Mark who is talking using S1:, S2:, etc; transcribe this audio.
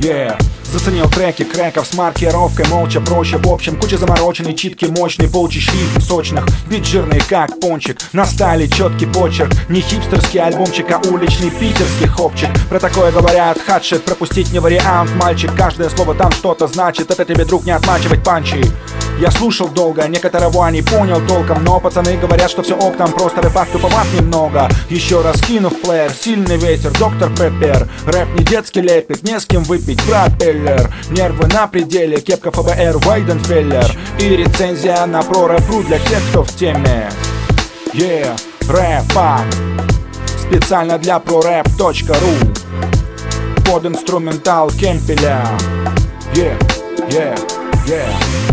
S1: Yeah. Заценил треки крэков с маркировкой молча, проще в общем. Куча замороченной, читки мощный, получишь рифм сочных. Бит жирный как пончик, на стайле четкий почерк. Не хипстерский альбомчик, а уличный питерский хопчик. Про такое говорят хатшит, пропустить не вариант, мальчик. Каждое слово там что-то значит, это тебе, друг, не отмачивать панчи. Я слушал долго, некоторого не понял толком, но пацаны говорят, что все ок, там просто рэпак туповат немного. Еще раз кинув плеер, сильный ветер, доктор Пеппер. Рэп не детский лепит, не с кем выпить, пропеллер. Нервы на пределе, кепка ФБР, Вейденфеллер. И рецензия на про-рэпру для тех, кто в теме. Yeah, рэпак. Специально для proRap.ru. Под инструментал Кемпеля. Yeah, yeah, yeah.